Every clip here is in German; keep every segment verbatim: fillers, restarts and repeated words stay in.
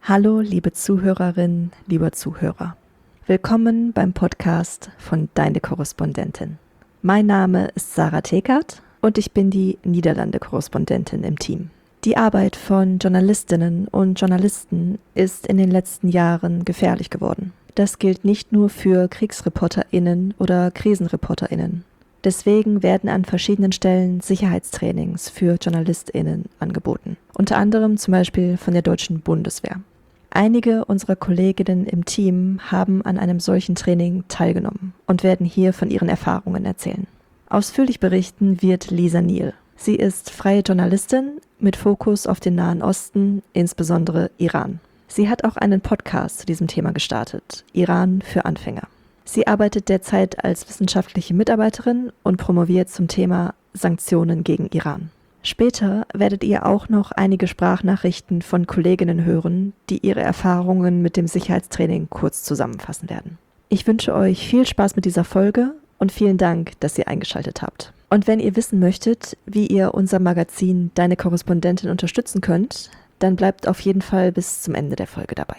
Hallo, liebe Zuhörerin, lieber Zuhörer. Willkommen beim Podcast von Deine Korrespondentin. Mein Name ist Sarah Tekert und ich bin die Niederlande-Korrespondentin im Team. Die Arbeit von Journalistinnen und Journalisten ist in den letzten Jahren gefährlich geworden. Das gilt nicht nur für KriegsreporterInnen oder KrisenreporterInnen. Deswegen werden an verschiedenen Stellen Sicherheitstrainings für JournalistInnen angeboten. Unter anderem zum Beispiel von der deutschen Bundeswehr. Einige unserer Kolleginnen im Team haben an einem solchen Training teilgenommen und werden hier von ihren Erfahrungen erzählen. Ausführlich berichten wird Lisa Neal. Sie ist freie Journalistin mit Fokus auf den Nahen Osten, insbesondere Iran. Sie hat auch einen Podcast zu diesem Thema gestartet, Iran für Anfänger. Sie arbeitet derzeit als wissenschaftliche Mitarbeiterin und promoviert zum Thema Sanktionen gegen Iran. Später werdet ihr auch noch einige Sprachnachrichten von Kolleginnen hören, die ihre Erfahrungen mit dem Sicherheitstraining kurz zusammenfassen werden. Ich wünsche euch viel Spaß mit dieser Folge und vielen Dank, dass ihr eingeschaltet habt. Und wenn ihr wissen möchtet, wie ihr unser Magazin Deine Korrespondentin unterstützen könnt, dann bleibt auf jeden Fall bis zum Ende der Folge dabei.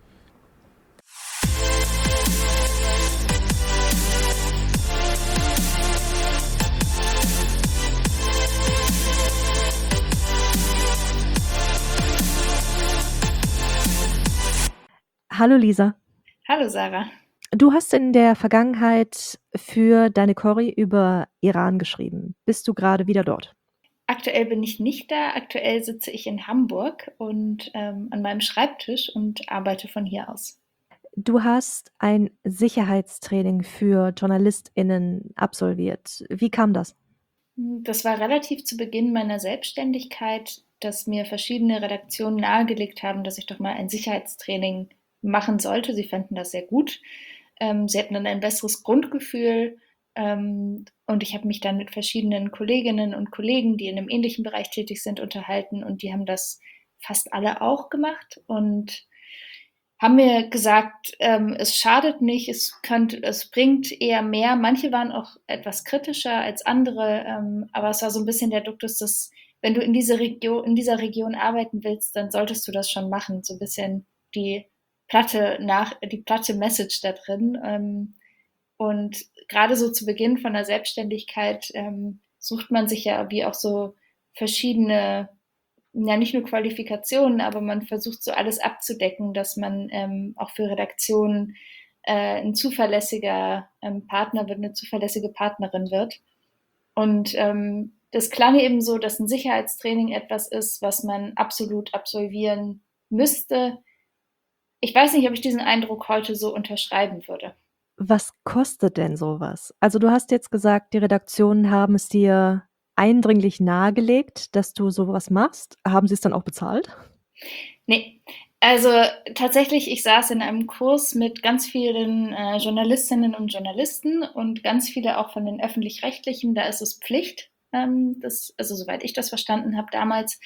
Hallo Lisa. Hallo Sarah. Du hast in der Vergangenheit für Deine Korri über Iran geschrieben. Bist du gerade wieder dort? Aktuell bin ich nicht da. Aktuell sitze ich in Hamburg und ähm, an meinem Schreibtisch und arbeite von hier aus. Du hast ein Sicherheitstraining für JournalistInnen absolviert. Wie kam das? Das war relativ zu Beginn meiner Selbstständigkeit, dass mir verschiedene Redaktionen nahegelegt haben, dass ich doch mal ein Sicherheitstraining machen sollte. Sie fanden das sehr gut. Ähm, sie hatten dann ein besseres Grundgefühl. Ähm, und ich habe mich dann mit verschiedenen Kolleginnen und Kollegen, die in einem ähnlichen Bereich tätig sind, unterhalten. Und die haben das fast alle auch gemacht und haben mir gesagt, ähm, es schadet nicht, es, könnte, es bringt eher mehr. Manche waren auch etwas kritischer als andere, ähm, aber es war so ein bisschen der Duktus, dass wenn du in, diese Region, in dieser Region arbeiten willst, dann solltest du das schon machen. So ein bisschen die platte, nach, die platte Message da drin. Ähm, und gerade so zu Beginn von der Selbstständigkeit ähm, sucht man sich ja wie auch so verschiedene, ja nicht nur Qualifikationen, aber man versucht so alles abzudecken, dass man ähm, auch für Redaktionen äh, ein zuverlässiger ähm, Partner wird, eine zuverlässige Partnerin wird. Und ähm, das klang eben so, dass ein Sicherheitstraining etwas ist, was man absolut absolvieren müsste. Ich weiß nicht, ob ich diesen Eindruck heute so unterschreiben würde. Was kostet denn sowas? Also du hast jetzt gesagt, die Redaktionen haben es dir eindringlich nahegelegt, dass du sowas machst. Haben sie es dann auch bezahlt? Nee, also tatsächlich, ich saß in einem Kurs mit ganz vielen äh, Journalistinnen und Journalisten und ganz viele auch von den Öffentlich-Rechtlichen. Da ist es Pflicht, ähm, das, also soweit ich das verstanden habe damals.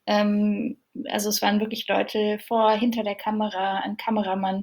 Ähm, also es waren wirklich Leute vor, hinter der Kamera, ein Kameramann.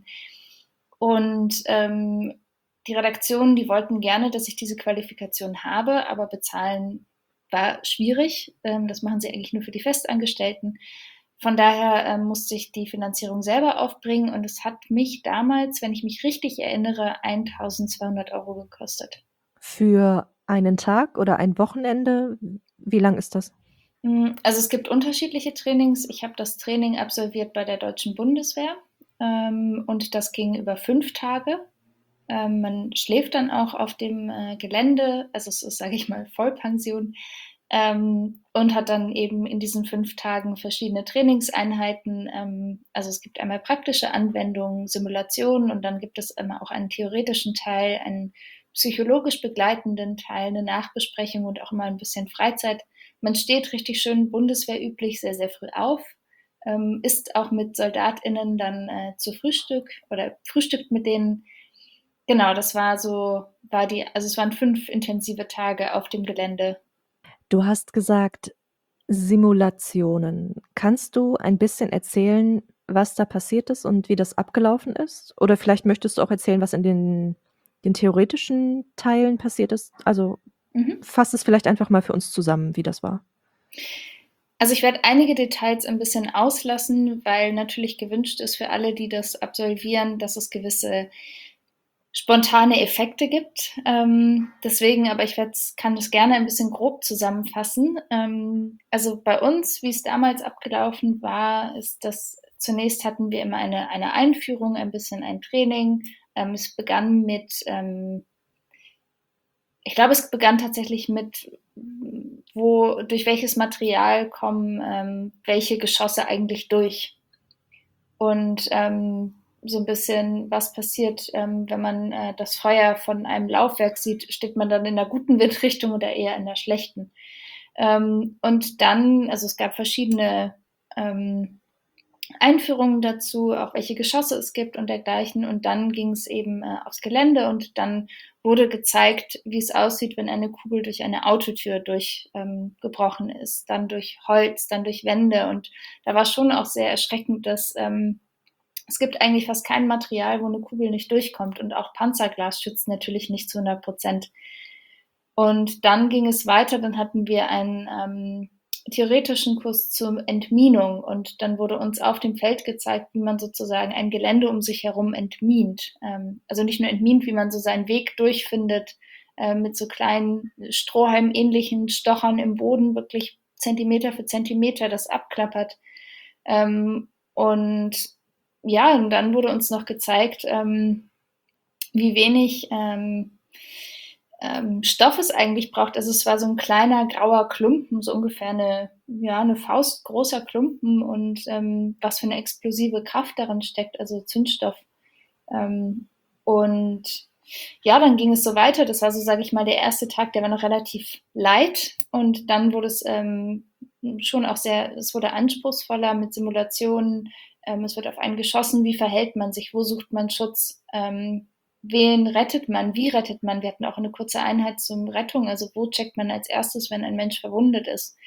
Und ähm, die Redaktionen, die wollten gerne, dass ich diese Qualifikation habe, aber bezahlen war schwierig. Ähm, das machen sie eigentlich nur für die Festangestellten. Von daher ähm, musste ich die Finanzierung selber aufbringen und es hat mich damals, wenn ich mich richtig erinnere, eintausendzweihundert Euro gekostet. Für einen Tag oder ein Wochenende? Wie lang ist das? Mm, Also es gibt unterschiedliche Trainings. Ich habe das Training absolviert bei der Deutschen Bundeswehr ähm, und das ging über fünf Tage. Ähm, man schläft dann auch auf dem äh, Gelände, also es ist, sage ich mal, Vollpension. Ähm, und hat dann eben in diesen fünf Tagen verschiedene Trainingseinheiten. Ähm, also es gibt einmal praktische Anwendungen, Simulationen und dann gibt es immer auch einen theoretischen Teil, einen psychologisch begleitenden Teil, eine Nachbesprechung und auch immer ein bisschen Freizeit. Man steht richtig schön bundeswehrüblich sehr, sehr früh auf, ähm, isst auch mit SoldatInnen dann äh, zu Frühstück oder frühstückt mit denen. Genau, das war so, war die, also es waren fünf intensive Tage auf dem Gelände. Du hast gesagt, Simulationen. Kannst du ein bisschen erzählen, was da passiert ist und wie das abgelaufen ist? Oder vielleicht möchtest du auch erzählen, was in den, den theoretischen Teilen passiert ist? Also Mhm. fass es vielleicht einfach mal für uns zusammen, wie das war. Also ich werde einige Details ein bisschen auslassen, weil natürlich gewünscht ist für alle, die das absolvieren, dass es gewisse spontane Effekte gibt. Ähm, deswegen, aber ich kann das gerne ein bisschen grob zusammenfassen. Ähm, also bei uns, wie es damals abgelaufen war, ist das, zunächst hatten wir immer eine, eine Einführung, ein bisschen ein Training. Ähm, es begann mit, ähm, ich glaube, es begann tatsächlich mit, wo, durch welches Material kommen ähm, welche Geschosse eigentlich durch. Und ähm, so ein bisschen, was passiert, ähm, wenn man äh, das Feuer von einem Laufwerk sieht, steht man dann in der guten Windrichtung oder eher in der schlechten. Ähm, und dann, also es gab verschiedene ähm, Einführungen dazu, auch welche Geschosse es gibt und dergleichen. Und dann ging es eben äh, aufs Gelände und dann wurde gezeigt, wie es aussieht, wenn eine Kugel durch eine Autotür durchgebrochen ähm, ist, dann durch Holz, dann durch Wände. Und da war schon auch sehr erschreckend, dass ähm, es gibt eigentlich fast kein Material, wo eine Kugel nicht durchkommt. Und auch Panzerglas schützt natürlich nicht zu hundert Prozent. Und dann ging es weiter, dann hatten wir einen ähm, theoretischen Kurs zur Entminung und dann wurde uns auf dem Feld gezeigt, wie man sozusagen ein Gelände um sich herum entmint. Ähm, also nicht nur entmint, wie man so seinen Weg durchfindet, äh, mit so kleinen Strohhalm-ähnlichen Stochern im Boden, wirklich Zentimeter für Zentimeter das abklappert. Ähm, und ja, und dann wurde uns noch gezeigt, ähm, wie wenig ähm, ähm, Stoff es eigentlich braucht. Also es war so ein kleiner grauer Klumpen, so ungefähr eine, ja, eine Faust großer Klumpen und ähm, was für eine explosive Kraft darin steckt, also Zündstoff. Ähm, und ja, dann ging es so weiter. Das war so, sage ich mal, der erste Tag, der war noch relativ light und dann wurde es ähm, schon auch sehr, es wurde anspruchsvoller mit Simulationen. Ähm, es wird auf einen geschossen. Wie verhält man sich? Wo sucht man Schutz? Ähm, wen rettet man? Wie rettet man? Wir hatten auch eine kurze Einheit zum Rettung. Also wo checkt man als erstes, wenn ein Mensch verwundet ist?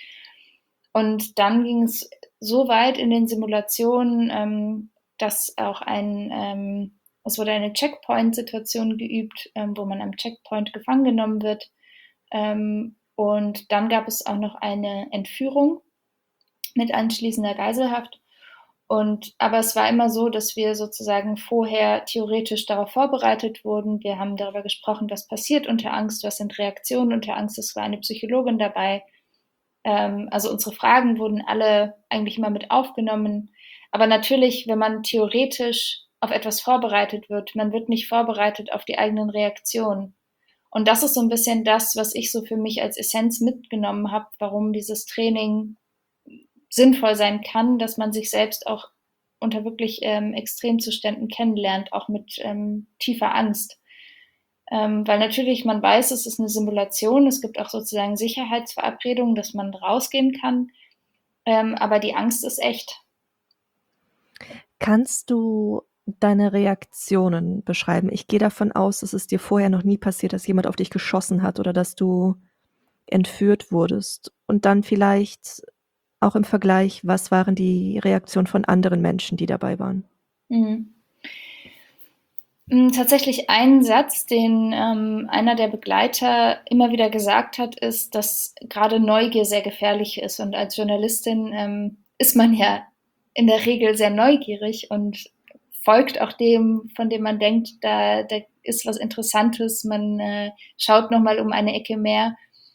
Und dann ging es so weit in den Simulationen, ähm, dass auch ein, ähm, es wurde eine Checkpoint-Situation geübt, ähm, wo man am Checkpoint gefangen genommen wird. Ähm, und dann gab es auch noch eine Entführung mit anschließender Geiselhaft. Und, aber es war immer so, dass wir sozusagen vorher theoretisch darauf vorbereitet wurden. Wir haben darüber gesprochen, was passiert unter Angst, was sind Reaktionen unter Angst. Es war eine Psychologin dabei. Ähm, also unsere Fragen wurden alle eigentlich immer mit aufgenommen. Aber natürlich, wenn man theoretisch auf etwas vorbereitet wird, man wird nicht vorbereitet auf die eigenen Reaktionen. Und das ist so ein bisschen das, was ich so für mich als Essenz mitgenommen habe, warum dieses Training sinnvoll sein kann, dass man sich selbst auch unter wirklich ähm, Extremzuständen kennenlernt, auch mit ähm, tiefer Angst. Ähm, weil natürlich man weiß, es ist eine Simulation, es gibt auch sozusagen Sicherheitsverabredungen, dass man rausgehen kann, ähm, aber die Angst ist echt. Kannst du deine Reaktionen beschreiben? Ich gehe davon aus, dass es dir vorher noch nie passiert, dass jemand auf dich geschossen hat oder dass du entführt wurdest. Und dann vielleicht auch im Vergleich, was waren die Reaktionen von anderen Menschen, die dabei waren? Mhm. Tatsächlich ein Satz, den ähm, einer der Begleiter immer wieder gesagt hat, ist, dass gerade Neugier sehr gefährlich ist. Und als Journalistin ähm, ist man ja in der Regel sehr neugierig und folgt auch dem, von dem man denkt, da, da ist was Interessantes. Man äh, schaut nochmal um eine Ecke mehr.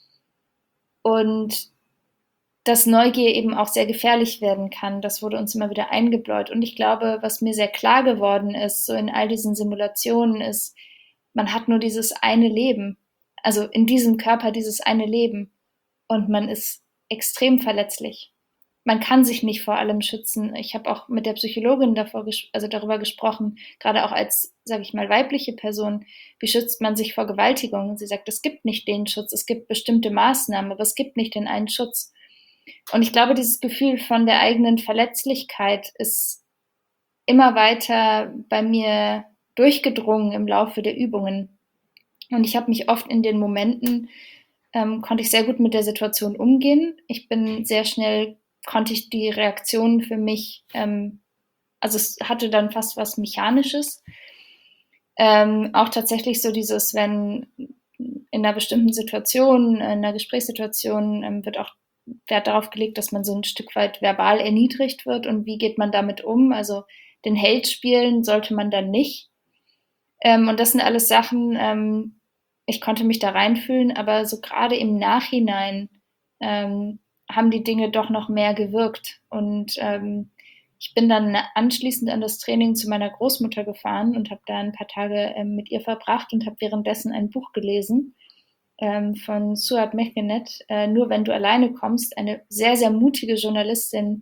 Und dass Neugier eben auch sehr gefährlich werden kann. Das wurde uns immer wieder eingebläut. Und ich glaube, was mir sehr klar geworden ist, so in all diesen Simulationen, ist, man hat nur dieses eine Leben. Also in diesem Körper dieses eine Leben. Und man ist extrem verletzlich. Man kann sich nicht vor allem schützen. Ich habe auch mit der Psychologin davor, also darüber gesprochen, gerade auch als, sage ich mal, weibliche Person, wie schützt man sich vor Vergewaltigung? Und sie sagt, es gibt nicht den Schutz, es gibt bestimmte Maßnahmen, aber es gibt nicht den einen Schutz. Und ich glaube, dieses Gefühl von der eigenen Verletzlichkeit ist immer weiter bei mir durchgedrungen im Laufe der Übungen. Und ich habe mich oft in den Momenten, ähm, konnte ich sehr gut mit der Situation umgehen. Ich bin sehr schnell, konnte ich die Reaktionen für mich, ähm, also es hatte dann fast was Mechanisches. Ähm, auch tatsächlich so dieses, wenn in einer bestimmten Situation, in einer Gesprächssituation, ähm, wird auch Wert darauf gelegt, dass man so ein Stück weit verbal erniedrigt wird und wie geht man damit um? Also den Held spielen sollte man dann nicht. Ähm, und das sind alles Sachen, ähm, ich konnte mich da reinfühlen, aber so gerade im Nachhinein ähm, haben die Dinge doch noch mehr gewirkt. Und ähm, ich bin dann anschließend an das Training zu meiner Großmutter gefahren und habe da ein paar Tage ähm, mit ihr verbracht und habe währenddessen ein Buch gelesen ähm, von Suad Mehmet, äh, Nur wenn du alleine kommst, eine sehr, sehr mutige Journalistin.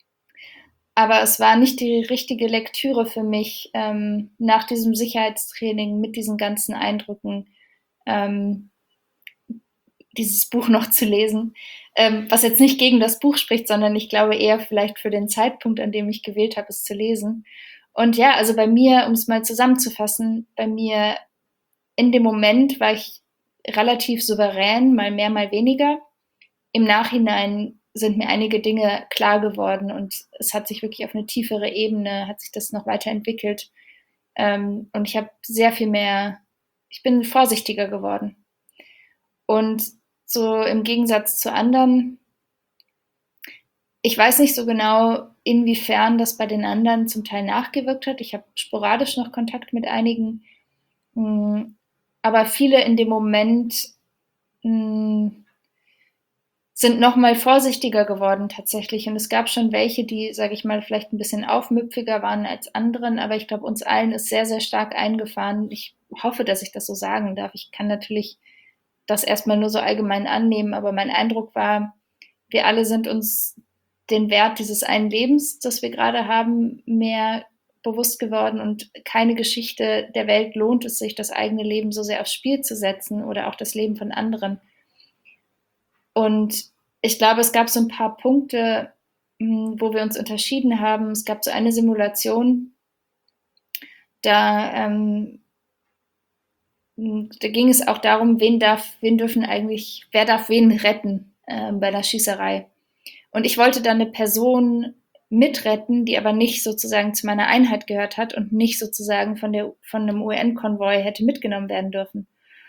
Aber es war nicht die richtige Lektüre für mich, ähm, nach diesem Sicherheitstraining mit diesen ganzen Eindrücken ähm, dieses Buch noch zu lesen. Ähm, was jetzt nicht gegen das Buch spricht, sondern ich glaube eher vielleicht für den Zeitpunkt, an dem ich gewählt habe, es zu lesen. Und ja, also bei mir, um es mal zusammenzufassen, bei mir in dem Moment war ich relativ souverän, mal mehr, mal weniger. Im Nachhinein sind mir einige Dinge klar geworden und es hat sich wirklich auf eine tiefere Ebene, hat sich das noch weiterentwickelt. Ähm, und ich habe sehr viel mehr, ich bin vorsichtiger geworden. Und so im Gegensatz zu anderen, ich weiß nicht so genau, inwiefern das bei den anderen zum Teil nachgewirkt hat. Ich habe sporadisch noch Kontakt mit einigen, mh, aber viele in dem Moment mh, sind noch mal vorsichtiger geworden tatsächlich. Und es gab schon welche, die, sage ich mal, vielleicht ein bisschen aufmüpfiger waren als anderen. Aber ich glaube, uns allen ist sehr, sehr stark eingefahren. Ich hoffe, dass ich das so sagen darf. Ich kann natürlich das erstmal nur so allgemein annehmen. Aber mein Eindruck war, wir alle sind uns den Wert dieses einen Lebens, das wir gerade haben, mehr bewusst geworden. Und keine Geschichte der Welt lohnt es sich, das eigene Leben so sehr aufs Spiel zu setzen oder auch das Leben von anderen. Und ich glaube, es gab so ein paar Punkte, wo wir uns unterschieden haben. Es gab so eine Simulation, da, ähm, da ging es auch darum, wen darf, wen dürfen eigentlich, wer darf wen retten äh, bei der Schießerei. Und ich wollte dann eine Person mitretten, die aber nicht sozusagen zu meiner Einheit gehört hat und nicht sozusagen von, der, von einem U N-Konvoi hätte mitgenommen werden dürfen.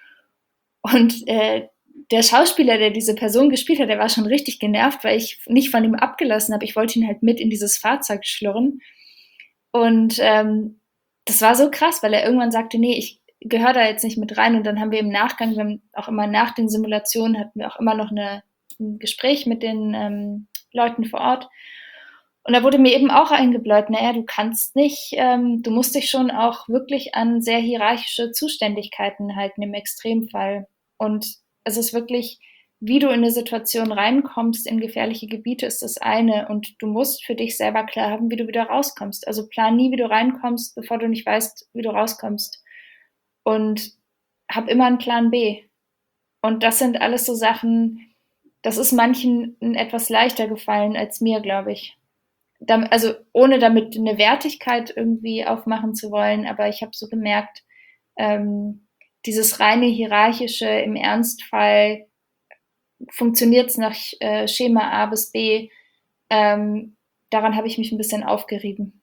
Und äh, der Schauspieler, der diese Person gespielt hat, der war schon richtig genervt, weil ich nicht von ihm abgelassen habe. Ich wollte ihn halt mit in dieses Fahrzeug schlurren. Und ähm, das war so krass, weil er irgendwann sagte, nee, ich gehöre da jetzt nicht mit rein. Und dann haben wir im Nachgang, wir haben auch immer nach den Simulationen, hatten wir auch immer noch eine, ein Gespräch mit den ähm, Leuten vor Ort. Und da wurde mir eben auch eingebläut, naja, du kannst nicht, ähm, du musst dich schon auch wirklich an sehr hierarchische Zuständigkeiten halten im Extremfall. Und es ist wirklich, wie du in eine Situation reinkommst, in gefährliche Gebiete, ist das eine. Und du musst für dich selber klar haben, wie du wieder rauskommst. Also plan nie, wie du reinkommst, bevor du nicht weißt, wie du rauskommst. Und hab immer einen Plan B. Und das sind alles so Sachen, das ist manchen etwas leichter gefallen als mir, glaube ich. Also ohne damit eine Wertigkeit irgendwie aufmachen zu wollen, aber ich habe so gemerkt, ähm, dieses reine hierarchische im Ernstfall funktioniert es nach äh, Schema A bis B. Ähm, daran habe ich mich ein bisschen aufgerieben.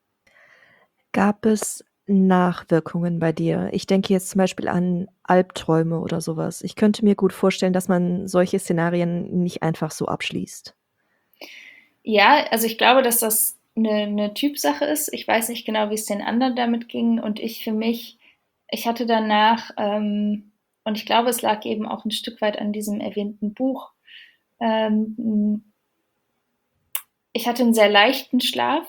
Gab es Nachwirkungen bei dir? Ich denke jetzt zum Beispiel an Albträume oder sowas. Ich könnte mir gut vorstellen, dass man solche Szenarien nicht einfach so abschließt. Ja, also ich glaube, dass das eine, eine Typsache ist. Ich weiß nicht genau, wie es den anderen damit ging. Und ich für mich, ich hatte danach, ähm, und ich glaube, es lag eben auch ein Stück weit an diesem erwähnten Buch, ähm, ich hatte einen sehr leichten Schlaf.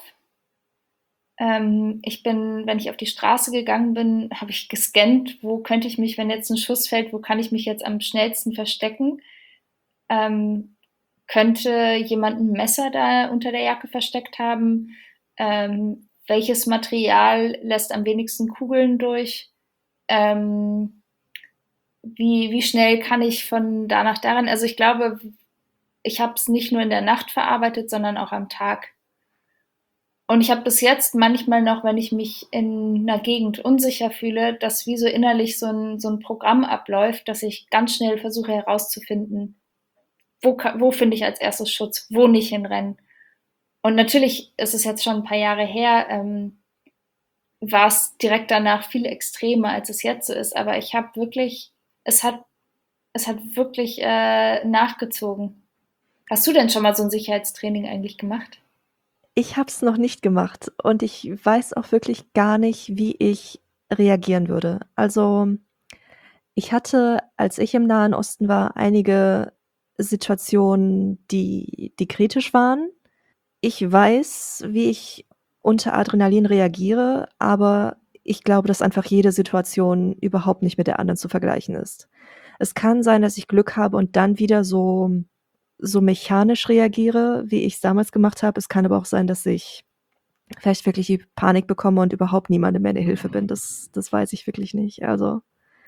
Ähm, ich bin, wenn ich auf die Straße gegangen bin, habe ich gescannt, wo könnte ich mich, wenn jetzt ein Schuss fällt, wo kann ich mich jetzt am schnellsten verstecken? Ähm, könnte jemand ein Messer da unter der Jacke versteckt haben? Ähm, welches Material lässt am wenigsten Kugeln durch? Ähm, wie, wie schnell kann ich von da nach daran? Also ich glaube, ich habe es nicht nur in der Nacht verarbeitet, sondern auch am Tag. Und ich habe bis jetzt manchmal noch, wenn ich mich in einer Gegend unsicher fühle, dass wie so innerlich so ein, so ein Programm abläuft, dass ich ganz schnell versuche herauszufinden, wo, wo finde ich als erstes Schutz, wo nicht hinrennen. Und natürlich ist es jetzt schon ein paar Jahre her, ähm, war es direkt danach viel extremer, als es jetzt so ist. Aber ich habe wirklich, es hat, es hat wirklich äh, nachgezogen. Hast du denn schon mal so ein Sicherheitstraining eigentlich gemacht? Ich habe es noch nicht gemacht und ich weiß auch wirklich gar nicht, wie ich reagieren würde. Also, ich hatte, als ich im Nahen Osten war, einige Situationen, die die kritisch waren. Ich weiß, wie ich unter Adrenalin reagiere, aber ich glaube, dass einfach jede Situation überhaupt nicht mit der anderen zu vergleichen ist. Es kann sein, dass ich Glück habe und dann wieder so so mechanisch reagiere, wie ich's damals gemacht habe. Es kann aber auch sein, dass ich vielleicht wirklich die Panik bekomme und überhaupt niemandem mehr 'ne Hilfe bin. Das das weiß ich wirklich nicht. Also,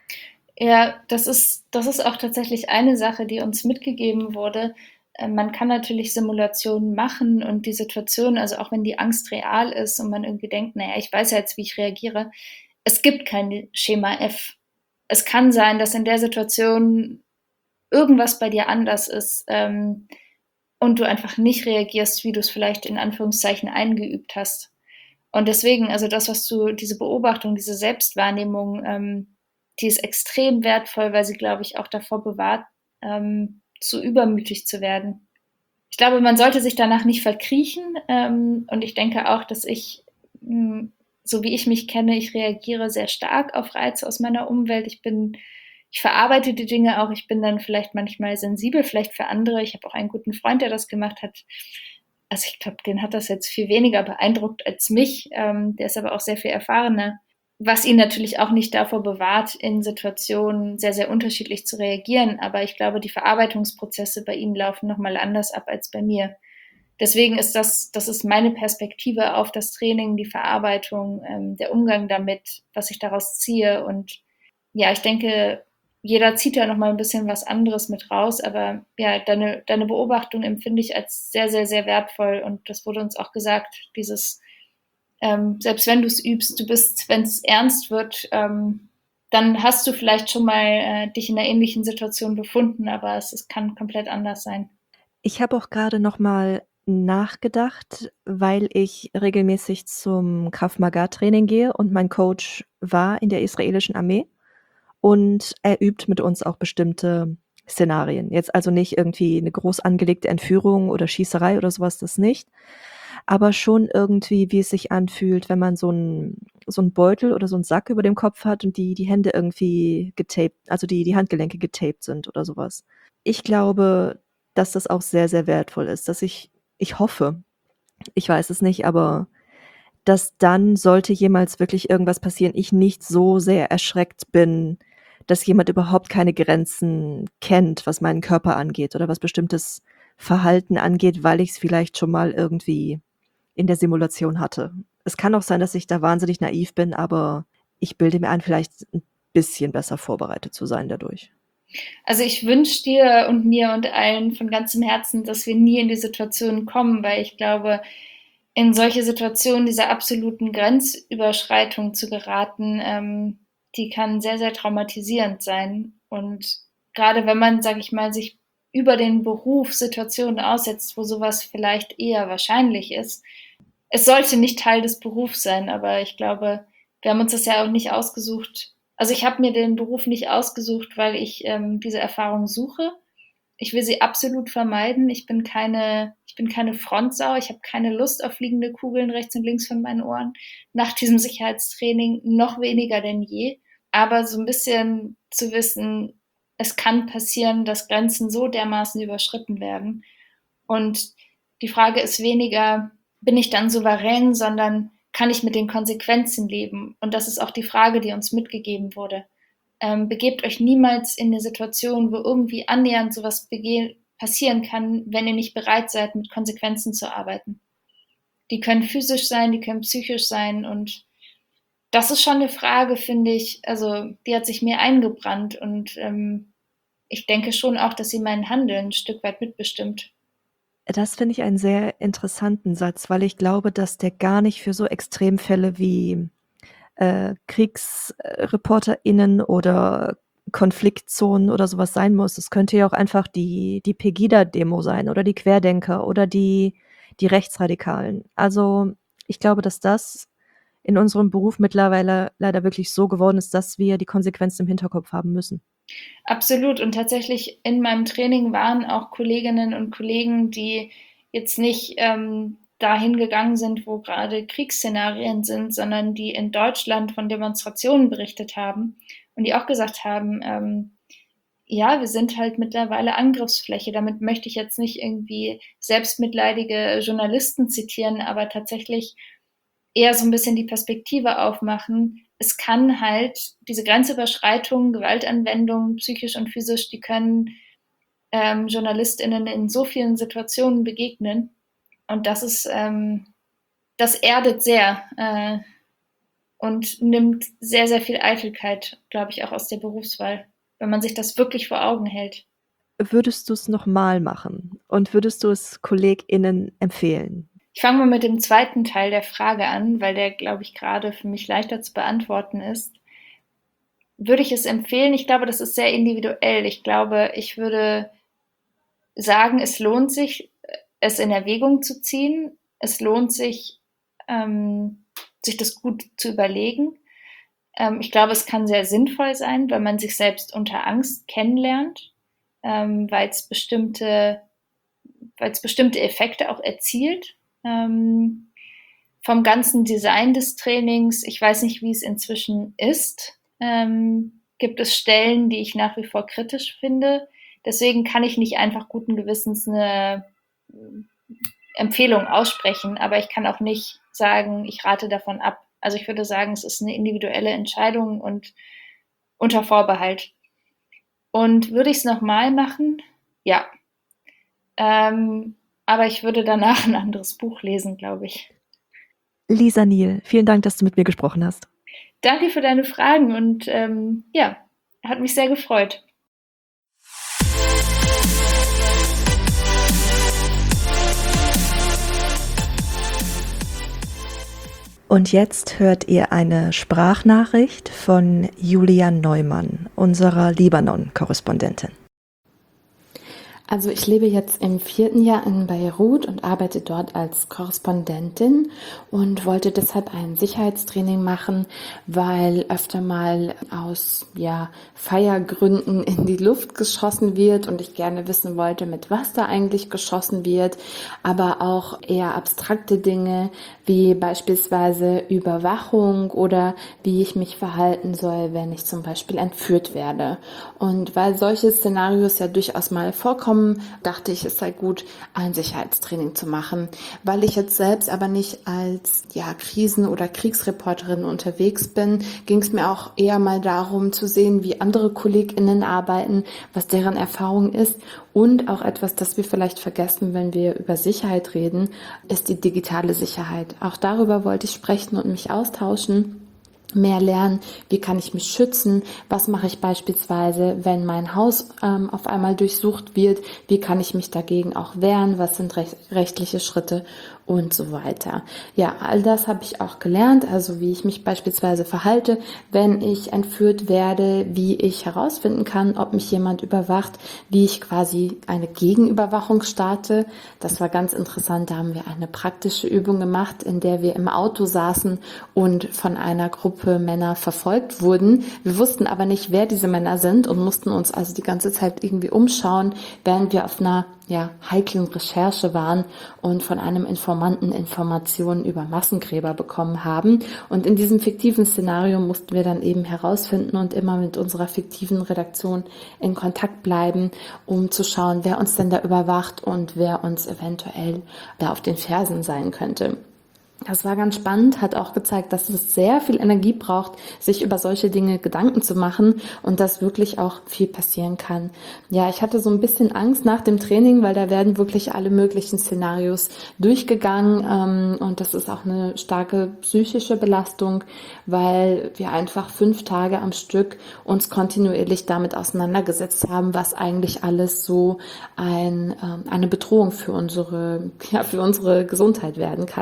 Ja, das ist das ist auch tatsächlich eine Sache, die uns mitgegeben wurde. Ähm, man kann natürlich Simulationen machen und die Situation, also auch wenn die Angst real ist und man irgendwie denkt: „Na ja, ich weiß ja jetzt, wie ich reagiere." Es gibt kein Schema F. Es kann sein, dass in der Situation irgendwas bei dir anders ist, ähm, und du einfach nicht reagierst, wie du's vielleicht in Anführungszeichen eingeübt hast. Und deswegen, also das, was du diese Beobachtung, diese Selbstwahrnehmung, ähm, die ist extrem wertvoll, weil sie, glaube ich, auch davor bewahrt, ähm, zu übermütig zu werden. Ich glaube, man sollte sich danach nicht verkriechen, ähm, und ich denke auch, dass ich, hm, so wie ich mich kenne, ich reagiere sehr stark auf Reize aus meiner Umwelt. Ich bin ich verarbeite die Dinge auch. Ich bin dann vielleicht manchmal sensibel, vielleicht für andere. Ich habe auch einen guten Freund, der das gemacht hat. Also ich glaube, den hat das jetzt viel weniger beeindruckt als mich. Ähm, der ist aber auch sehr viel erfahrener, was ihn natürlich auch nicht davor bewahrt, in Situationen sehr, sehr unterschiedlich zu reagieren. Aber ich glaube, die Verarbeitungsprozesse bei ihm laufen nochmal anders ab als bei mir. Deswegen ist das, das ist meine Perspektive auf das Training, die Verarbeitung, ähm, der Umgang damit, was ich daraus ziehe. Und ja, ich denke, jeder zieht da noch mal ein bisschen was anderes mit raus, aber ja, deine, deine Beobachtung empfinde ich als sehr, sehr, sehr wertvoll und das wurde uns auch gesagt, dieses, ähm, selbst wenn du es übst, du bist, wenn es ernst wird, ähm, dann hast du vielleicht schon mal äh, dich in einer ähnlichen Situation befunden, aber es, es kann komplett anders sein. ich habe auch grade noch mal nachgedacht, weil ich regelmäßig zum Krav Maga Training gehe und mein Coach war in der israelischen Armee und er übt mit uns auch bestimmte Szenarien. Jetzt also nicht irgendwie 'ne groß angelegte Entführung oder Schießerei oder so was, das nicht, aber schon irgendwie, wie es sich anfühlt, wenn man so 'n so 'n Beutel oder so 'n Sack über dem Kopf hat und die die Hände irgendwie getaped, also die die Handgelenke getaped sind oder so was. Ich glaube, dass das auch sehr, sehr wertvoll ist, dass ich ich hoffe, ich weiß es nicht, aber dass dann, sollte jemals wirklich irgendwas passieren, ich nicht so sehr erschreckt bin, dass jemand überhaupt keine Grenzen kennt, was meinen Körper angeht oder was bestimmtes Verhalten angeht, weil ich's vielleicht schon mal irgendwie in der Simulation hatte. Es kann auch sein, dass ich da wahnsinnig naiv bin, aber ich bilde mir ein, vielleicht 'n bisschen besser vorbereitet zu sein dadurch. Also ich wünsche dir und mir und allen von ganzem Herzen, dass wir nie in die Situation kommen, weil ich glaube, in solche Situationen dieser absoluten Grenzüberschreitung zu geraten, ähm, die kann sehr, sehr traumatisierend sein. Und gerade wenn man, sage ich mal, sich über den Beruf Situationen aussetzt, wo sowas vielleicht eher wahrscheinlich ist. Es sollte nicht Teil des Berufs sein, aber ich glaube, wir haben uns das ja auch nicht ausgesucht. Also ich habe mir den Beruf nicht ausgesucht, weil ich ähm, diese Erfahrung suche. Ich will sie absolut vermeiden. Ich bin keine, ich bin keine Frontsau. Ich habe keine Lust auf fliegende Kugeln rechts und links von meinen Ohren. Nach diesem Sicherheitstraining noch weniger denn je. Aber so ein bisschen zu wissen, es kann passieren, dass Grenzen so dermaßen überschritten werden. Und die Frage ist weniger, bin ich dann souverän, sondern kann ich mit den Konsequenzen leben? Und das ist auch die Frage, die uns mitgegeben wurde. Ähm, begebt euch niemals in eine Situation, wo irgendwie annähernd sowas passieren kann, wenn ihr nicht bereit seid, mit Konsequenzen zu arbeiten. Die können physisch sein, die können psychisch sein und das ist schon eine Frage, finde ich, also die hat sich mir eingebrannt und ähm, ich denke schon auch, dass sie mein Handeln ein Stück weit mitbestimmt. Das finde ich einen sehr interessanten Satz, weil ich glaube, dass der gar nicht für so Extremfälle wie, äh, KriegsreporterInnen oder Konfliktzonen oder so was sein muss. Es könnte ja auch einfach die die Pegida-Demo sein oder die Querdenker oder die die Rechtsradikalen. Also, ich glaube, dass das in unserem Beruf mittlerweile leider wirklich so geworden ist, dass wir die Konsequenzen im Hinterkopf haben müssen. Absolut. Und tatsächlich in meinem Training waren auch Kolleginnen und Kollegen, die jetzt nicht ähm, dahin gegangen sind, wo gerade Kriegsszenarien sind, sondern die in Deutschland von Demonstrationen berichtet haben und die auch gesagt haben, ähm, ja, wir sind halt mittlerweile Angriffsfläche. Damit möchte ich jetzt nicht irgendwie selbstmitleidige Journalisten zitieren, aber tatsächlich eher so ein bisschen die Perspektive aufmachen. Es kann halt diese Grenzüberschreitungen, Gewaltanwendungen, psychisch und physisch, die können ähm, JournalistInnen in so vielen Situationen begegnen. Und das ist, ähm, das erdet sehr äh, und nimmt sehr, sehr viel Eitelkeit, glaube ich, auch aus der Berufswahl, wenn man sich das wirklich vor Augen hält. Würdest du es nochmal machen und würdest du es KollegInnen empfehlen? Ich fange mal mit dem zweiten Teil der Frage an, weil der, glaube ich, gerade für mich leichter zu beantworten ist. Würde ich es empfehlen? Ich glaube, das ist sehr individuell. Ich glaube, ich würde sagen, es lohnt sich, es in Erwägung zu ziehen. Es lohnt sich, ähm, sich das gut zu überlegen. Ähm, ich glaube, es kann sehr sinnvoll sein, wenn man sich selbst unter Angst kennenlernt, ähm, weil es bestimmte, weil es bestimmte Effekte auch erzielt. Ähm, vom ganzen Design des Trainings, ich weiß nicht, wie es inzwischen ist, ähm, gibt es Stellen, die ich nach wie vor kritisch finde. Deswegen kann ich nicht einfach guten Gewissens eine Empfehlung aussprechen, aber ich kann auch nicht sagen, ich rate davon ab. Also ich würde sagen, es ist eine individuelle Entscheidung und unter Vorbehalt. Und würde ich es nochmal machen? Ja. Ähm, aber ich würde danach ein anderes Buch lesen, glaube ich. Lisa Niel, vielen Dank, dass du mit mir gesprochen hast. Danke für deine Fragen und ähm, ja, hat mich sehr gefreut. Und jetzt hört ihr eine Sprachnachricht von Julia Neumann, unserer Libanon-Korrespondentin. Also ich lebe jetzt im vierten Jahr in Beirut und arbeite dort als Korrespondentin und wollte deshalb ein Sicherheitstraining machen, weil öfter mal aus ja, Feiergründen in die Luft geschossen wird und ich gerne wissen wollte, mit was da eigentlich geschossen wird, aber auch eher abstrakte Dinge wie beispielsweise Überwachung oder wie ich mich verhalten soll, wenn ich zum Beispiel entführt werde. Und weil solche Szenarios ja durchaus mal vorkommen, dachte ich, es sei gut, ein Sicherheitstraining zu machen. Weil ich jetzt selbst aber nicht als ja, Krisen- oder Kriegsreporterin unterwegs bin, ging es mir auch eher mal darum zu sehen, wie andere KollegInnen arbeiten, was deren Erfahrung ist und auch etwas, das wir vielleicht vergessen, wenn wir über Sicherheit reden, ist die digitale Sicherheit. Auch darüber wollte ich sprechen und mich austauschen. Mehr lernen, wie kann ich mich schützen, was mache ich beispielsweise, wenn mein Haus ähm, auf einmal durchsucht wird, wie kann ich mich dagegen auch wehren, was sind recht, rechtliche Schritte und so weiter. Ja, all das habe ich auch gelernt, also wie ich mich beispielsweise verhalte, wenn ich entführt werde, wie ich herausfinden kann, ob mich jemand überwacht, wie ich quasi eine Gegenüberwachung starte. Das war ganz interessant, da haben wir eine praktische Übung gemacht, in der wir im Auto saßen und von einer Gruppe Männer verfolgt wurden. Wir wussten aber nicht, wer diese Männer sind und mussten uns also die ganze Zeit irgendwie umschauen, während wir auf einer ja, heiklen Recherche waren und von einem Informanten Informationen über Massengräber bekommen haben. Und in diesem fiktiven Szenario mussten wir dann eben herausfinden und immer mit unserer fiktiven Redaktion in Kontakt bleiben, um zu schauen, wer uns denn da überwacht und wer uns eventuell da auf den Fersen sein könnte. Das war ganz spannend, hat auch gezeigt, dass es sehr viel Energie braucht, sich über solche Dinge Gedanken zu machen und dass wirklich auch viel passieren kann. Ja, ich hatte so ein bisschen Angst nach dem Training, weil da werden wirklich alle möglichen Szenarios durchgegangen ähm, und das ist auch eine starke psychische Belastung, weil wir einfach fünf Tage am Stück uns kontinuierlich damit auseinandergesetzt haben, was eigentlich alles so ein, ähm, eine Bedrohung für unsere, ja, für unsere Gesundheit werden kann.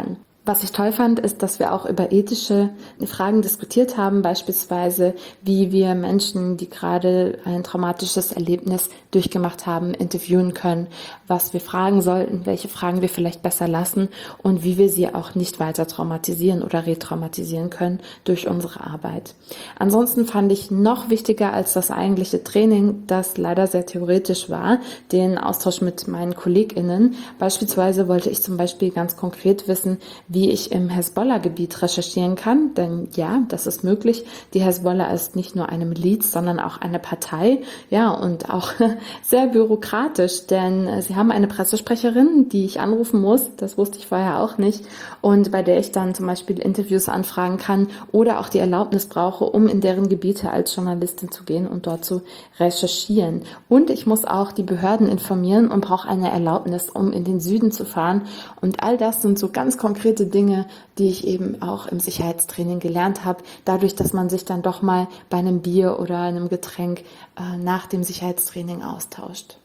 Was ich toll fand, ist, dass wir auch über ethische Fragen diskutiert haben, beispielsweise, wie wir Menschen, die gerade ein traumatisches Erlebnis durchgemacht haben, interviewen können, was wir fragen sollten, welche Fragen wir vielleicht besser lassen und wie wir sie auch nicht weiter traumatisieren oder retraumatisieren können durch unsere Arbeit. Ansonsten fand ich noch wichtiger als das eigentliche Training, das leider sehr theoretisch war, den Austausch mit meinen KollegInnen. Beispielsweise wollte ich zum Beispiel ganz konkret wissen, wie ich im Hezbollah-Gebiet recherchieren kann, denn ja, das ist möglich. Die Hezbollah ist nicht nur eine Miliz, sondern auch eine Partei, ja, und auch sehr bürokratisch, denn sie haben eine Pressesprecherin, die ich anrufen muss, das wusste ich vorher auch nicht, und bei der ich dann zum Beispiel Interviews anfragen kann oder auch die Erlaubnis brauche, um in deren Gebiete als Journalistin zu gehen und dort zu recherchieren. Und ich muss auch die Behörden informieren und brauche eine Erlaubnis, um in den Süden zu fahren. Und all das sind so ganz konkrete Dinge, die ich eben auch im Sicherheitstraining gelernt habe, dadurch, dass man sich dann doch mal bei einem Bier oder einem Getränk äh, nach dem Sicherheitstraining austauscht.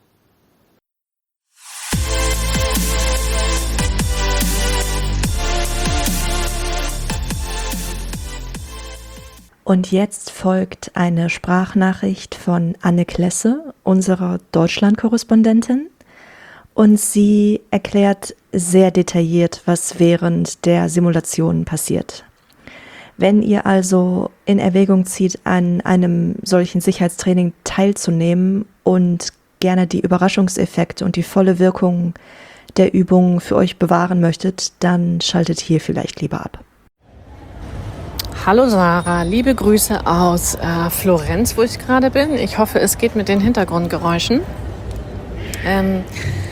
Und jetzt folgt eine Sprachnachricht von Anne Klesse, unserer Deutschland-Korrespondentin. Und sie erklärt sehr detailliert, was während der Simulation passiert. Wenn ihr also in Erwägung zieht, an einem solchen Sicherheitstraining teilzunehmen und gerne die Überraschungseffekte und die volle Wirkung der Übung für euch bewahren möchtet, dann schaltet hier vielleicht lieber ab. Hallo Sarah, liebe Grüße aus äh, Florenz, wo ich gerade bin. Ich hoffe, es geht mit den Hintergrundgeräuschen. Ähm,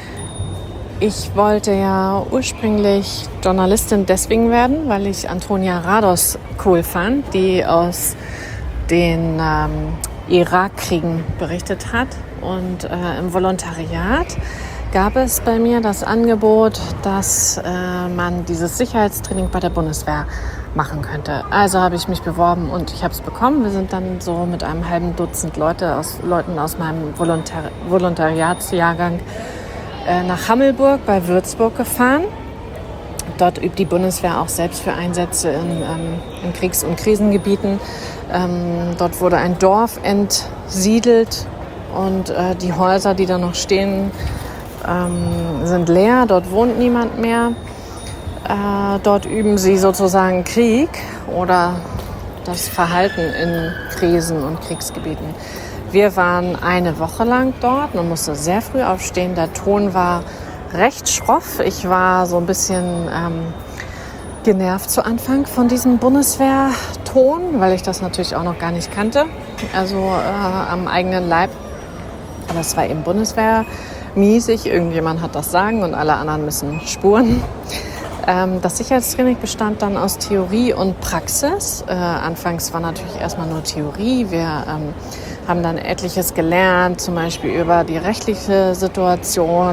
ich wollte ja ursprünglich Journalistin deswegen werden, weil ich Antonia Rados cool fand, die aus den ähm, Irakkriegen berichtet hat. Und äh, im Volontariat gab es bei mir das Angebot, dass äh, man dieses Sicherheitstraining bei der Bundeswehr machen könnte. Also habe ich mich beworben und ich habe es bekommen. Wir sind dann so mit einem halben Dutzend Leute aus, Leuten aus meinem Volontar- Volontariatsjahrgang äh, nach Hammelburg bei Würzburg gefahren. Dort übt die Bundeswehr auch selbst für Einsätze in, ähm, in Kriegs- und Krisengebieten. Ähm, dort wurde ein Dorf entsiedelt und äh, die Häuser, die da noch stehen, ähm, sind leer. Dort wohnt niemand mehr. Äh, dort üben sie sozusagen Krieg oder das Verhalten in Krisen- und Kriegsgebieten. Wir waren eine Woche lang dort. Man musste sehr früh aufstehen. Der Ton war recht schroff. Ich war so ein bisschen ähm, genervt zu Anfang von diesem Bundeswehrton, weil ich das natürlich auch noch gar nicht kannte. Also äh, am eigenen Leib. Aber es war eben Bundeswehrmäßig. Irgendjemand hat das Sagen und alle anderen müssen spuren. Das Sicherheitstraining bestand dann aus Theorie und Praxis. Äh, anfangs war natürlich erstmal nur Theorie. Wir ähm, haben dann etliches gelernt, zum Beispiel über die rechtliche Situation,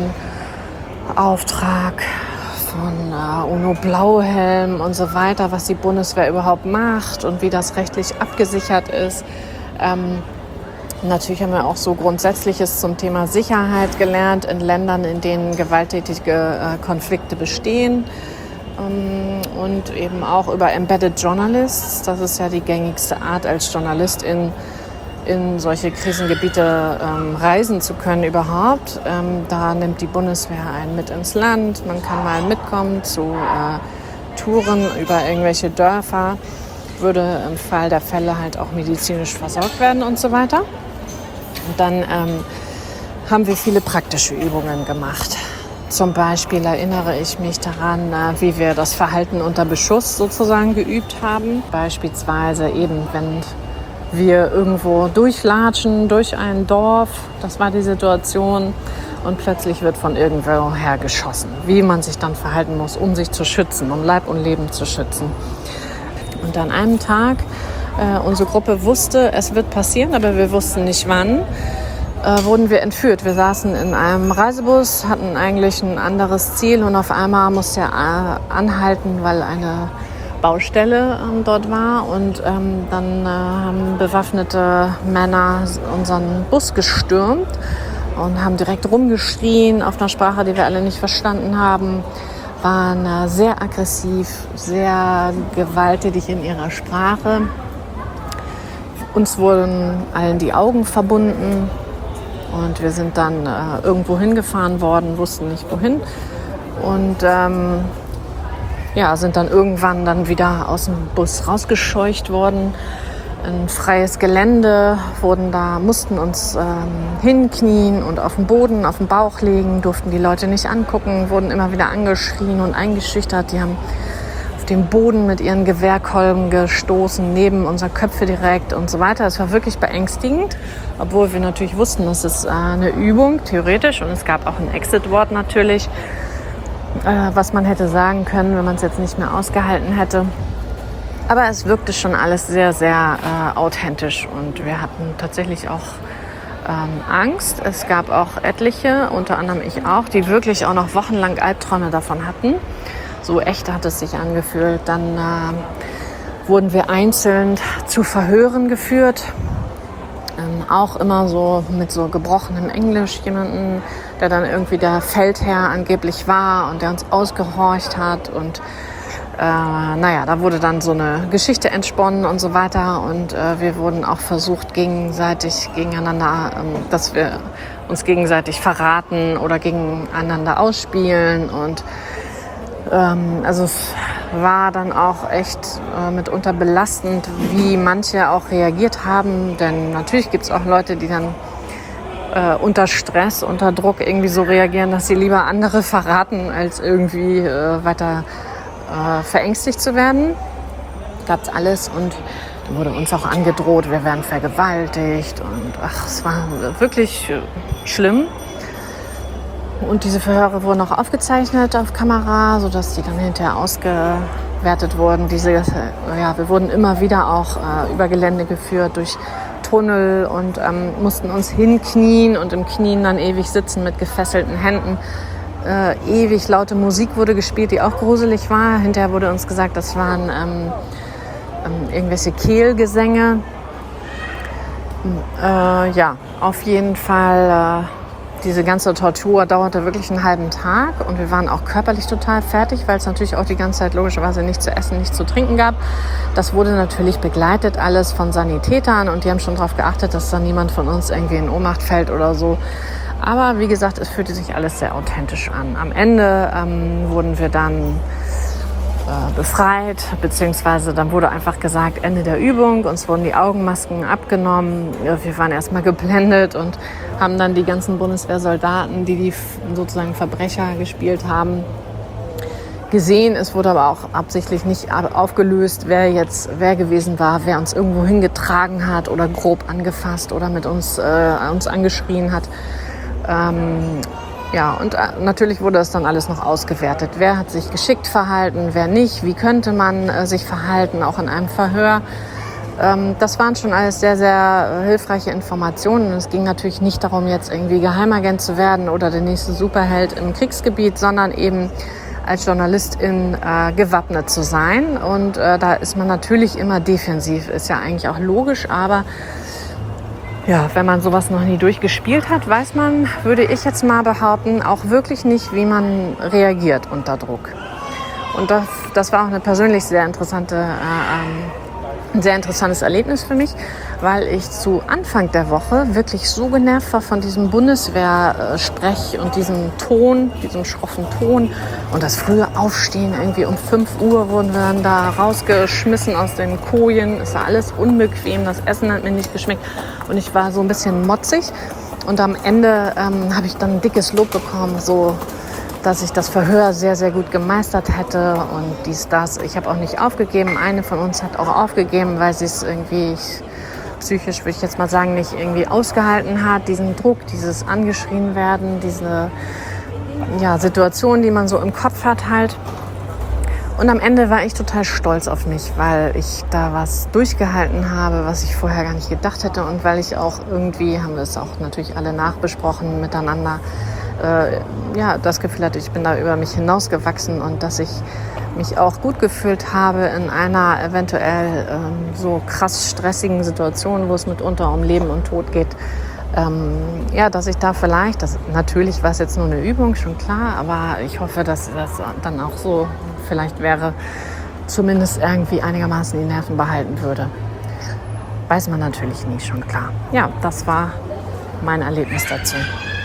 Auftrag von äh, UNO-Blauhelm und so weiter, was die Bundeswehr überhaupt macht und wie das rechtlich abgesichert ist. Ähm, Natürlich haben wir auch so Grundsätzliches zum Thema Sicherheit gelernt in Ländern, in denen gewalttätige äh, Konflikte bestehen. Und eben auch über Embedded Journalists. Das ist ja die gängigste Art, als Journalistin in solche Krisengebiete ähm, reisen zu können überhaupt. Ähm, da nimmt die Bundeswehr einen mit ins Land. Man kann mal mitkommen zu äh, Touren über irgendwelche Dörfer. Würde im Fall der Fälle halt auch medizinisch versorgt werden und so weiter. Und dann ähm, haben wir viele praktische Übungen gemacht. Zum Beispiel erinnere ich mich daran, wie wir das Verhalten unter Beschuss sozusagen geübt haben. Beispielsweise eben, wenn wir irgendwo durchlatschen durch ein Dorf, das war die Situation, und plötzlich wird von irgendwo her geschossen. Wie man sich dann verhalten muss, um sich zu schützen, um Leib und Leben zu schützen. Und an einem Tag, äh, unsere Gruppe wusste, es wird passieren, aber wir wussten nicht wann, Äh, wurden wir entführt. Wir saßen in einem Reisebus, hatten eigentlich ein anderes Ziel und auf einmal musste er äh, anhalten, weil eine Baustelle ähm, dort war und ähm, dann äh, haben bewaffnete Männer unseren Bus gestürmt und haben direkt rumgeschrien auf einer Sprache, die wir alle nicht verstanden haben, waren äh, sehr aggressiv, sehr gewalttätig in ihrer Sprache. Uns wurden allen die Augen verbunden und wir sind dann äh, irgendwo hingefahren worden, wussten nicht wohin. Und ähm, ja, sind dann irgendwann dann wieder aus dem Bus rausgescheucht worden. Ein freies Gelände, wurden da, mussten uns ähm, hinknien und auf den Boden, auf den Bauch legen, durften die Leute nicht angucken, wurden immer wieder angeschrien und eingeschüchtert. Die haben auf den Boden mit ihren Gewehrkolben gestoßen, neben unsere Köpfe direkt und so weiter. Es war wirklich beängstigend, obwohl wir natürlich wussten, das ist äh, eine Übung, theoretisch. Und es gab auch ein Exit-Wort natürlich, äh, was man hätte sagen können, wenn man es jetzt nicht mehr ausgehalten hätte. Aber es wirkte schon alles sehr, sehr äh, authentisch und wir hatten tatsächlich auch ähm, Angst. Es gab auch etliche, unter anderem ich auch, die wirklich auch noch wochenlang Albträume davon hatten. So echt hat es sich angefühlt. Dann äh, wurden wir einzeln zu Verhören geführt. Ähm, auch immer so mit so gebrochenem Englisch. Jemanden, der dann irgendwie der Feldherr angeblich war und der uns ausgehorcht hat. Und äh, naja, da wurde dann so eine Geschichte entsponnen und so weiter. Und äh, wir wurden auch versucht, gegenseitig gegeneinander, ähm, dass wir uns gegenseitig verraten oder gegeneinander ausspielen. Und ähm, also es war dann auch echt äh, mitunter belastend, wie manche auch reagiert haben. Denn natürlich gibt es auch Leute, die dann äh, unter Stress, unter Druck irgendwie so reagieren, dass sie lieber andere verraten, als irgendwie äh, weiter äh, verängstigt zu werden. Gab's alles und da wurde uns auch angedroht, wir werden vergewaltigt und ach, es war wirklich äh, schlimm. Und diese Verhöre wurden auch aufgezeichnet auf Kamera, sodass die dann hinterher ausgewertet wurden. Diese, ja, wir wurden immer wieder auch äh, über Gelände geführt, durch Tunnel und ähm, mussten uns hinknien und im Knien dann ewig sitzen mit gefesselten Händen. Äh, ewig laute Musik wurde gespielt, die auch gruselig war. Hinterher wurde uns gesagt, das waren ähm, ähm, irgendwelche Kehlgesänge. Äh, ja, auf jeden Fall... Äh, Diese ganze Tortur dauerte wirklich einen halben Tag und wir waren auch körperlich total fertig, weil es natürlich auch die ganze Zeit logischerweise nichts zu essen, nichts zu trinken gab. Das wurde natürlich begleitet alles von Sanitätern und die haben schon darauf geachtet, dass da niemand von uns irgendwie in Ohnmacht fällt oder so. Aber wie gesagt, es fühlte sich alles sehr authentisch an. Am Ende ähm, wurden wir dann äh, befreit, beziehungsweise dann wurde einfach gesagt, Ende der Übung. Uns wurden die Augenmasken abgenommen. Wir waren erstmal geblendet und haben dann die ganzen Bundeswehrsoldaten, die die sozusagen Verbrecher gespielt haben, gesehen. Es wurde aber auch absichtlich nicht aufgelöst, wer jetzt wer gewesen war, wer uns irgendwo hingetragen hat oder grob angefasst oder mit uns, äh, uns angeschrien hat. Ähm, ja, und äh, natürlich wurde das dann alles noch ausgewertet. Wer hat sich geschickt verhalten, wer nicht, wie könnte man äh, sich verhalten, auch in einem Verhör. Das waren schon alles sehr, sehr hilfreiche Informationen. Es ging natürlich nicht darum, jetzt irgendwie Geheimagent zu werden oder der nächste Superheld im Kriegsgebiet, sondern eben als Journalistin äh, gewappnet zu sein. Und äh, da ist man natürlich immer defensiv, ist ja eigentlich auch logisch. Aber ja, wenn man sowas noch nie durchgespielt hat, weiß man, würde ich jetzt mal behaupten, auch wirklich nicht, wie man reagiert unter Druck. Und das, das war auch eine persönlich sehr interessante äh, ähm, Ein sehr interessantes Erlebnis für mich, weil ich zu Anfang der Woche wirklich so genervt war von diesem Bundeswehrsprech und diesem Ton, diesem schroffen Ton und das frühe Aufstehen. Irgendwie um fünf Uhr wurden wir dann da rausgeschmissen aus den Kojen. Es war alles unbequem, das Essen hat mir nicht geschmeckt und ich war so ein bisschen motzig. Und am Ende ähm, habe ich dann ein dickes Lob bekommen, so dass ich das Verhör sehr, sehr gut gemeistert hätte und dies, das. Ich habe auch nicht aufgegeben. Eine von uns hat auch aufgegeben, weil sie es irgendwie psychisch, würde ich jetzt mal sagen, nicht irgendwie ausgehalten hat. Diesen Druck, dieses angeschrien werden, diese ja, Situation, die man so im Kopf hat halt. Und am Ende war ich total stolz auf mich, weil ich da was durchgehalten habe, was ich vorher gar nicht gedacht hätte. Und weil ich auch irgendwie, haben wir es auch natürlich alle nachbesprochen miteinander, Äh, ja, das Gefühl hatte, ich bin da über mich hinausgewachsen und dass ich mich auch gut gefühlt habe in einer eventuell ähm, so krass stressigen Situation, wo es mitunter um Leben und Tod geht, ähm, ja, dass ich da vielleicht, das, natürlich war es jetzt nur eine Übung, schon klar, aber ich hoffe, dass das dann auch so vielleicht wäre, zumindest irgendwie einigermaßen die Nerven behalten würde. Weiß man natürlich nie, schon klar. Ja, das war mein Erlebnis dazu.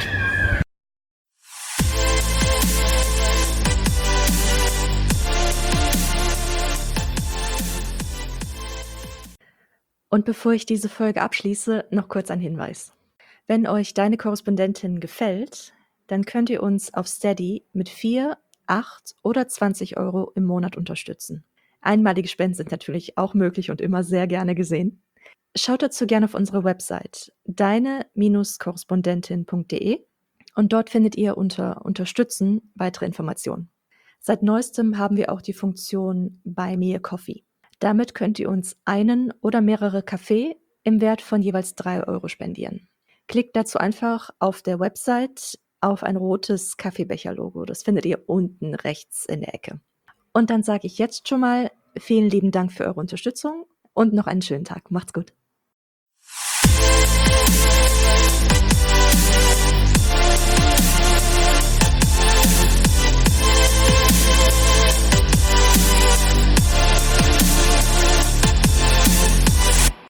Und bevor ich diese Folge abschließe, noch kurz ein Hinweis. Wenn euch Deine Korrespondentin gefällt, dann könnt ihr uns auf Steady mit vier, acht oder zwanzig Euro im Monat unterstützen. Einmalige Spenden sind natürlich auch möglich und immer sehr gerne gesehen. Schaut dazu gerne auf unsere Website deine Korrespondentin punkt de und dort findet ihr unter Unterstützen weitere Informationen. Seit neuestem haben wir auch die Funktion Buy Me a Coffee. Damit könnt ihr uns einen oder mehrere Kaffee im Wert von jeweils drei Euro spendieren. Klickt dazu einfach auf der Website auf ein rotes Kaffeebecher-Logo. Das findet ihr unten rechts in der Ecke. Und dann sage ich jetzt schon mal vielen lieben Dank für eure Unterstützung und noch einen schönen Tag. Macht's gut.